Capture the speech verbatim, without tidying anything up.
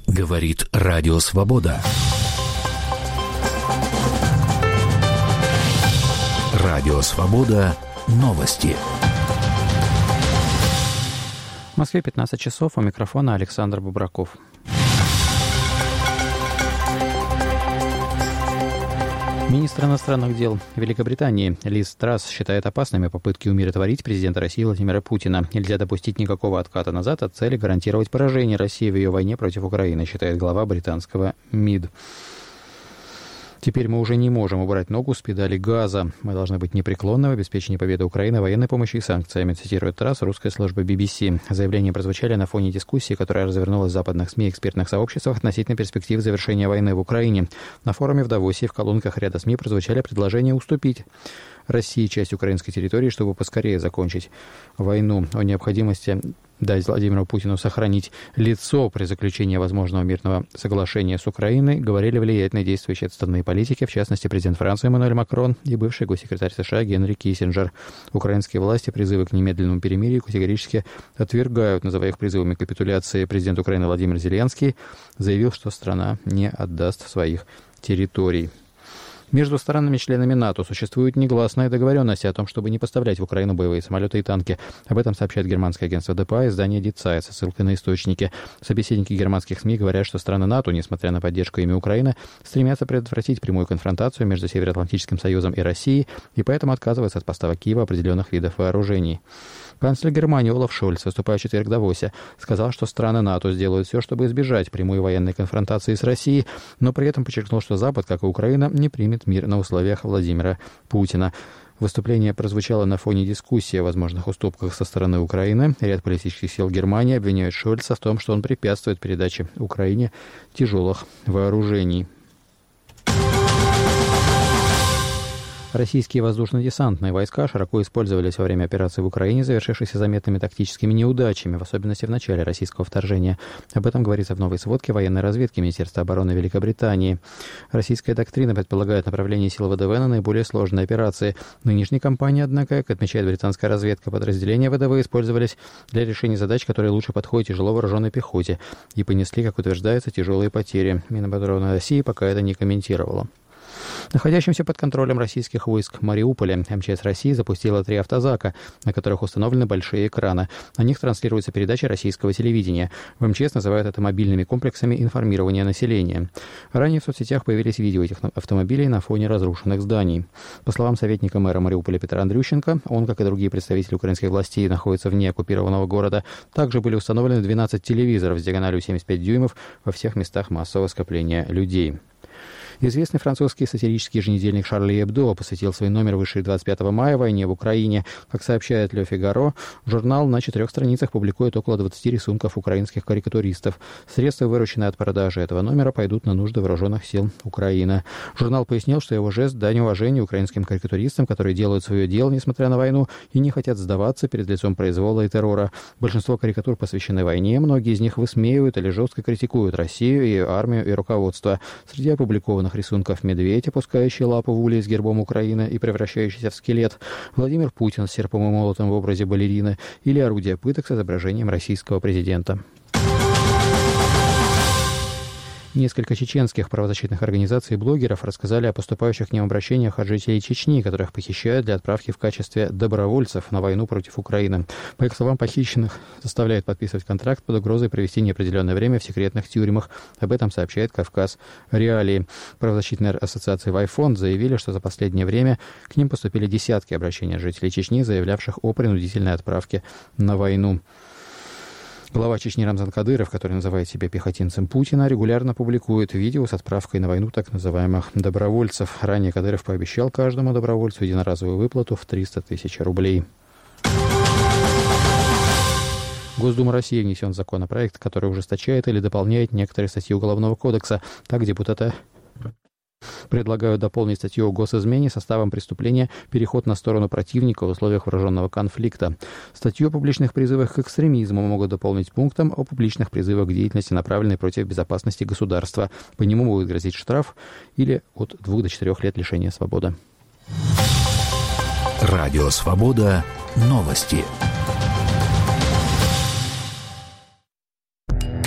Говорит Радио Свобода. Радио Свобода. Новости. В Москве пятнадцать часов. У микрофона Александр Бубраков. Министр иностранных дел Великобритании Лиз Трасс считает опасными попытки умиротворить президента России Владимира Путина. Нельзя допустить никакого отката назад от цели гарантировать поражение России в ее войне против Украины, считает глава британского МИД. Теперь мы уже не можем убрать ногу с педали газа. Мы должны быть непреклонны в обеспечении победы Украины военной помощью и санкциями, цитирует Трасс русская служба би би си. Заявления прозвучали на фоне дискуссии, которая развернулась в западных СМИ и экспертных сообществах относительно перспектив завершения войны в Украине. На форуме в Давосе и в колонках ряда СМИ прозвучали предложения уступить России часть украинской территории, чтобы поскорее закончить войну. О необходимости дать Владимиру Путину сохранить лицо при заключении возможного мирного соглашения с Украиной говорили влиятельные действующие отставные политики, в частности, президент Франции Эммануэль Макрон и бывший госсекретарь США Генри Киссинджер. Украинские власти призывы к немедленному перемирию категорически отвергают, называя их призывами к капитуляции. Президент Украины Владимир Зеленский заявил, что страна не отдаст своих территорий. Между странами-членами НАТО существует негласная договоренность о том, чтобы не поставлять в Украину боевые самолеты и танки. Об этом сообщает германское агентство ДПА и издание Die Zeit со ссылкой на источники. Собеседники германских СМИ говорят, что страны НАТО, несмотря на поддержку ими Украины, стремятся предотвратить прямую конфронтацию между Североатлантическим Союзом и Россией и поэтому отказываются от поставок Киева определенных видов вооружений. Канцлер Германии Олаф Шольц, выступая в четверг в Давосе, сказал, что страны НАТО сделают все, чтобы избежать прямой военной конфронтации с Россией, но при этом подчеркнул, что Запад, как и Украина, не примет мир на условиях Владимира Путина. Выступление прозвучало на фоне дискуссии о возможных уступках со стороны Украины. Ряд политических сил Германии обвиняют Шольца в том, что он препятствует передаче Украине тяжелых вооружений. Российские воздушно-десантные войска широко использовались во время операции в Украине, завершившейся заметными тактическими неудачами, в особенности в начале российского вторжения. Об этом говорится в новой сводке военной разведки Министерства обороны Великобритании. Российская доктрина предполагает направление сил ВДВ на наиболее сложные операции. В нынешней кампании, однако, как отмечает британская разведка, подразделения ВДВ использовались для решения задач, которые лучше подходят тяжело вооруженной пехоте, и понесли, как утверждается, тяжелые потери. Минобороны России пока это не комментировало. Находящимся под контролем российских войск Мариуполя эм че эс России запустила три автозака, на которых установлены большие экраны. На них транслируются передачи российского телевидения. В эм че эс называют это мобильными комплексами информирования населения. Ранее в соцсетях появились видео этих автомобилей на фоне разрушенных зданий. По словам советника мэра Мариуполя Петра Андрющенко, он, как и другие представители украинских властей, находится вне оккупированного города. Также были установлены двенадцать телевизоров с диагональю семьдесят пять дюймов во всех местах массового скопления людей. Известный французский сатирический еженедельник «Шарли Эбдо» посвятил свой номер, вышедший двадцать пятого мая, войне в Украине. Как сообщает «Ле Фигаро», журнал на четырех страницах публикует около двадцати рисунков украинских карикатуристов. Средства, вырученные от продажи этого номера, пойдут на нужды вооруженных сил Украины. Журнал пояснил, что его жест – дань уважения украинским карикатуристам, которые делают свое дело, несмотря на войну, и не хотят сдаваться перед лицом произвола и террора. Большинство карикатур посвящены войне, многие из них высмеивают или жестко критикуют Россию, ее армию и руководство. Среди опубликованных рисунков медведь, опускающий лапу в улей с гербом Украины и превращающийся в скелет, Владимир Путин с серпом и молотом в образе балерины или орудие пыток с изображением российского президента. Несколько чеченских правозащитных организаций и блогеров рассказали о поступающих к ним обращениях от жителей Чечни, которых похищают для отправки в качестве добровольцев на войну против Украины. По их словам, похищенных заставляют подписывать контракт под угрозой провести неопределенное время в секретных тюрьмах. Об этом сообщает Кавказ Реалии. Правозащитные ассоциации «Вайфонд» заявили, что за последнее время к ним поступили десятки обращений от жителей Чечни, заявлявших о принудительной отправке на войну. Глава Чечни Рамзан Кадыров, который называет себя пехотинцем Путина, регулярно публикует видео с отправкой на войну так называемых добровольцев. Ранее Кадыров пообещал каждому добровольцу единоразовую выплату в триста тысяч рублей. В Госдуму России внесен законопроект, который ужесточает или дополняет некоторые статьи Уголовного кодекса. Так депутаты предлагают дополнить статью о госизмене составом преступления «Переход на сторону противника в условиях вооруженного конфликта». Статью о публичных призывах к экстремизму могут дополнить пунктом о публичных призывах к деятельности, направленной против безопасности государства. По нему будет грозить штраф или от двух до четырех лет лишения свободы. Радио «Свобода». Новости.